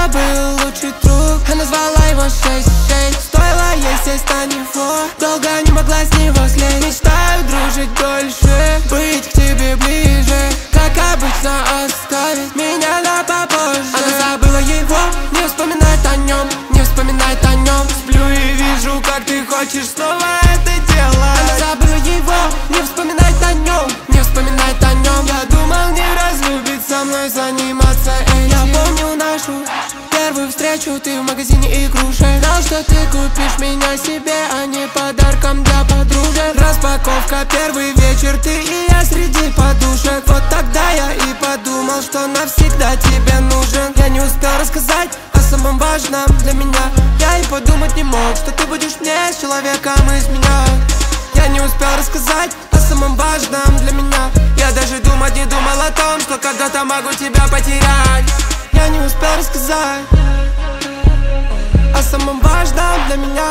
нее был лучший друг, она звала его 666. Стоило ей сесть на него, долго не могла с него слезть. Мечтаю дружить дольше, быть к тебе ближе, как обычно оставить меня на попозже. Она забыла его, не вспоминает о нем, не вспоминает о нем. Сплю и вижу, как ты хочешь снова это делать. Она забыла его, не вспоминает о нем, не вспоминает о нем. Я думал, не разлюбит со мной заниматься этим. Я помню нашу первую встречу, ты в магазине игрушек. Знал, что ты купишь меня себе, а не подарком для подружек. Распаковка, первый вечер, ты и я среди подушек. Вот тогда я и подумал, что навсегда тебе нужен. Я не успел рассказать о самом важном для меня. Я и подумать не мог, что ты будешь мне с человеком из меня. Я не успел рассказать о самом важном для меня. Я даже думать не думал о том, что когда-то могу тебя потерять. Я не успел рассказать о самом важном для меня.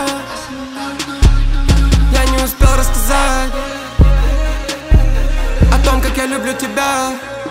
Я не успел рассказать о том, как я люблю тебя.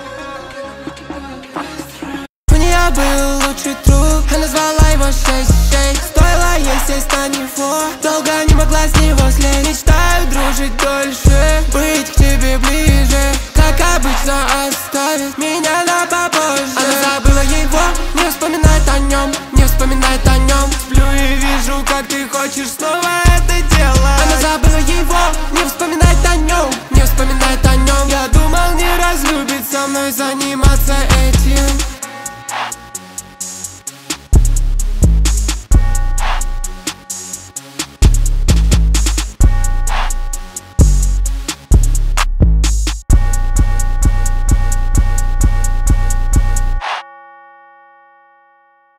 У нее был лучший друг, она звала его 666. Стоило ей сесть на него, долго не могла с него слезть. Мечтаю дружить дольше, быть к тебе ближе, как обычно оставить меня на попозже. Она забыла его, не вспоминает о нем, не вспоминает о нем. Сплю и вижу, как ты хочешь снова это делать. Она забыла его, не вспоминает о нем, не вспоминает о нем. Я думал, не разлюбит со мной заниматься этим.